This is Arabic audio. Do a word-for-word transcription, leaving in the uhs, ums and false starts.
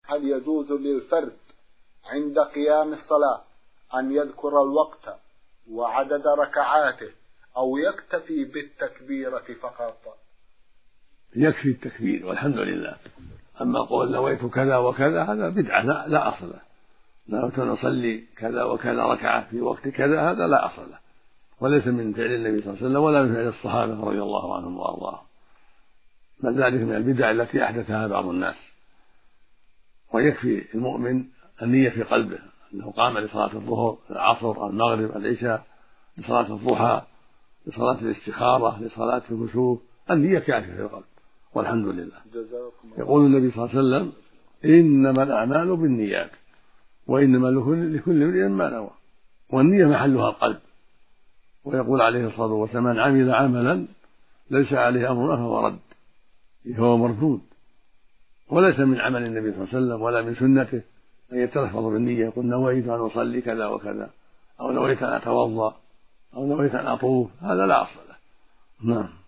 هل يجوز للفرد عند قيام الصلاة أن يذكر الوقت وعدد ركعاته أو يكتفي بالتكبيرة فقط؟ يكفي التكبير والحمد لله. أما قول نويت كذا وكذا هذا بدعة لا, لا أصل له. نويت أن أصلي كذا وكذا ركعة في وقت كذا هذا لا أصل له، وليس من فعل النبي صلى الله عليه وسلم ولا من فعل الصحابة رضي الله عنهم وأرضاهم، بل ذلك من البدع التي أحدثها بعض الناس. ويكفي المؤمن النية في قلبه أنه قام لصلاة الظهر العصر المغرب العشاء، لصلاة الضحى، لصلاة الاستخارة، لصلاة الكسوف، النية كافية في القلب والحمد لله. يقول النبي صلى الله عليه وسلم إنما الأعمال بالنيات وإنما لكل امرئ ما نوى، والنية محلها القلب. ويقول عليه الصلاة والسلام من عمل عملا ليس عليه أمرنا فهو رد، هو مردود. وليس من عمل النبي صلى الله عليه وسلم ولا من سنته أن يتلفظ بالنية يقول نويت أن أصلي كذا وكذا، أو نويت أن أتوضأ، أو نويت أن أطوف، هذا لا أصل له. نعم.